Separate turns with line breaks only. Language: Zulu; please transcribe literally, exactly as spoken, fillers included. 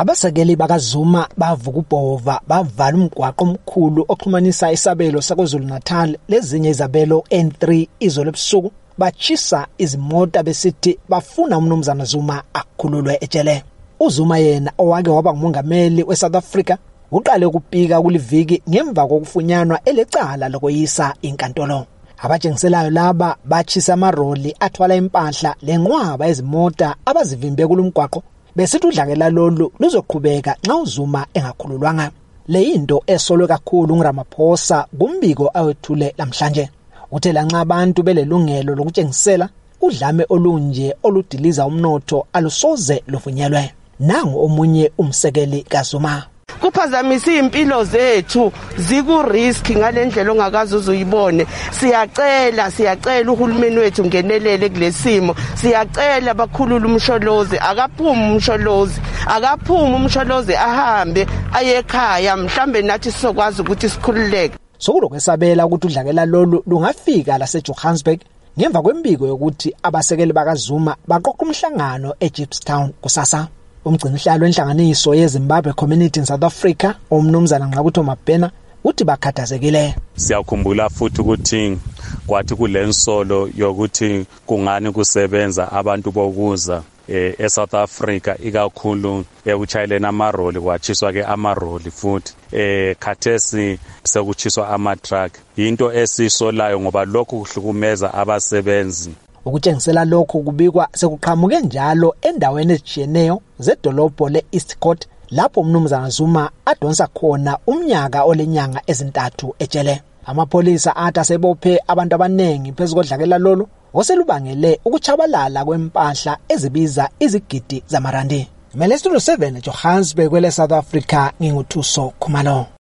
Abasekeli bakaZuma bavuka ubhova bavala umgwaqo omkhulu oxhumanisa isabelo saKwaZulu Natal lezinye izabelo N three izolo ebusuku bachisa izimota besithi bafuna umnumzana Zuma akhululwe ejele. uZuma yena owake waba ngumongameli weSouth Africa uqale ukupika kuliviki ngemva kokufunyanwa elecala lokoyisa inkantolo. Abajengiselayo laba bachisa amaroli athwala impahla lenqwaba ezimota abazivimbe kulumgwaqo besithi udlakela lolu luzoqhubeka nxa uZuma engakhululwanga. Le into esolwe kakhulu nguRamaphosa kumbiko awethule namhlanje. Uthe lanxa abantu belelungelo lokutshengisela udlame olunje oludiliza umnotho alusoze luvunyelwe. Nangu omunye umsekeli kaZuma.
Kuphazamisa impilo zethu ziku risk ngalendlela ongakazi uzuyibone. Siyacela siyacela uhulumeni wethu ngenelele kulesimo. Siyacela bakhulula umsholozi, akaphuma umsholozi, akaphuma umsholozi ahambe aye ekhaya mhlambe nathi sizokwazi ukuthi sikhululeke.
Sokulokwesabela ukuthi udlakela lolu lungafika la seJohannesburg ngemva kwembiko yokuthi abasekeli bakaZuma baqoqa umhlangano eGibstown kusasa. Umgcinihlalo wenhlanganiso yeZimbabwe Community in South Africa umnumzana Nqabutho Mabhena uthi bakhathazekile.
Siyakhumbula futhi ukuthi kwathi kulensolo yokuthi kungani kusebenza abantu bokuza eh, eSouth Africa ikakhulu ekuchayelena amaroli kwachiswa ke amaroli futhi eh khathesi sekuchiswa ama-truck. Into esisolayo ngoba lokhu kuhlukumeza abasebenzi.
Ukutshengisela lokho kubikwa sekuqhamuke njalo endaweni ezijiyeneyo zedolobho le-East Coast lapho umnumzana Zuma adonsa khona umnyaka olenyanga ezintathu ejele. Amapolisa athi asebophe abantu abanengi phezu kodlakela lolu oselubangele ukuchabalala kwempahla ezibiza izigidi zamarandi. Melestro seven Johannesburg kwele South Africa nginguthuso Khumalo.